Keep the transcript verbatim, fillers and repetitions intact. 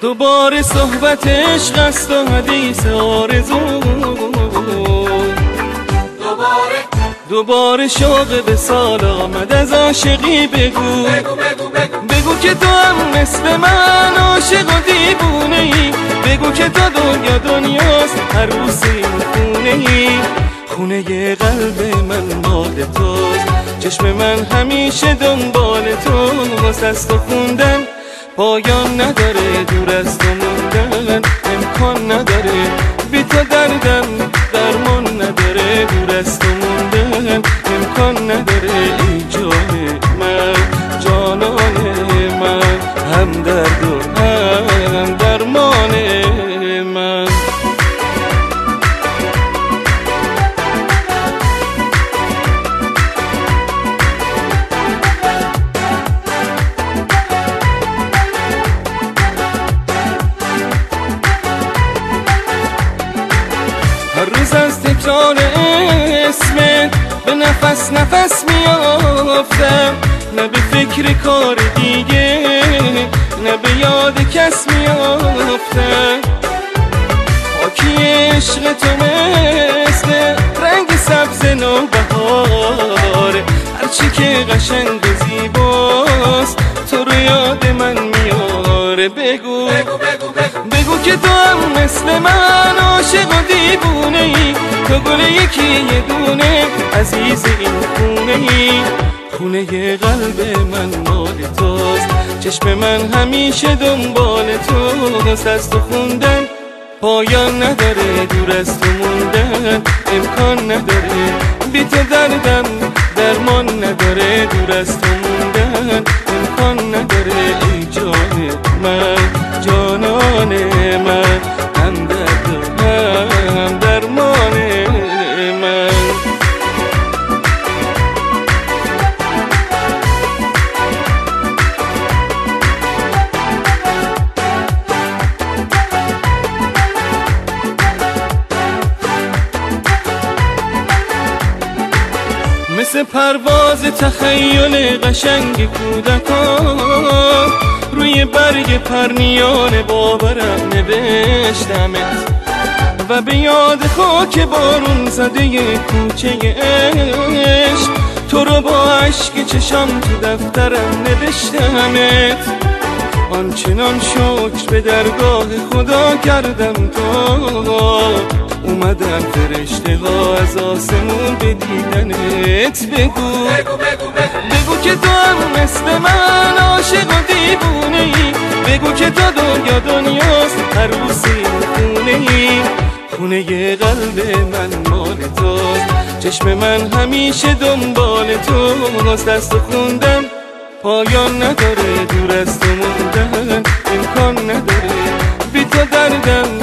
دوباره صحبت عشق است و حدیث آرزو، دوباره دوباره شوق به سال آمد از عاشقی. بگو بگو بگو بگو بگو که تو هم مثل من عاشق و دیوونه ای. بگو که تا دنیا دنیاست عروس این خونه ای. خونه قلب من مال توست، چشم من همیشه دنبال توست. از تو خوندن پایان نداره، دور از تو موندن امکان نداره. بی تو دردم درمان نداره، دور از تو موندن امکان نداره. ای جان من جانان من، هم درد و هم درمان من. هر روز از تکرار اسمت به نفس نفس میافتم، نه به فکر کار دیگه نه به یاد کس میافتم. خاکی عشق تو مثل رنگ سبز نوبهاره، هرچی که قشنگ و زیباست تو رو یاد من میاره. بگو بگو بگو بگو بگو که تو هم مثل من عاشق و دیوونه ای. تو گل یکی یه دونه عزیز این خونه ای. خونه قلب من مال توست، چشم من همیشه دنبال توست. از تو خوندن پایان نداره، دور از تو موندن امکان نداره. بی تو دردم درمان نداره، دور از تو موندن امکان نداره. ای جان من جانان من، هم درد و هم درمان من. مثل پرواز تخیل قشنگ کودکان، روی برگ پرنیان باورم نوشتمت و به یاد خاک بارون زده کوچه عشق تو رو با عشق چشم تو دفترم نوشتمت. آنچنان شکر به درگاه خدا کردم تا اومدن فرشته ها از آسمون به دیدنت. بگو بگو بگو بگو بگو که تو هم مثل من عاشق و دیوونه ای. بگو که تا دنیا دنیاست عروس این خونه ای. خونه قلب من مال توست، چشم من همیشه دنبال توست. از تو خوندن پایان نداره، دور از تو موندن امکان نداره. بی تو دردم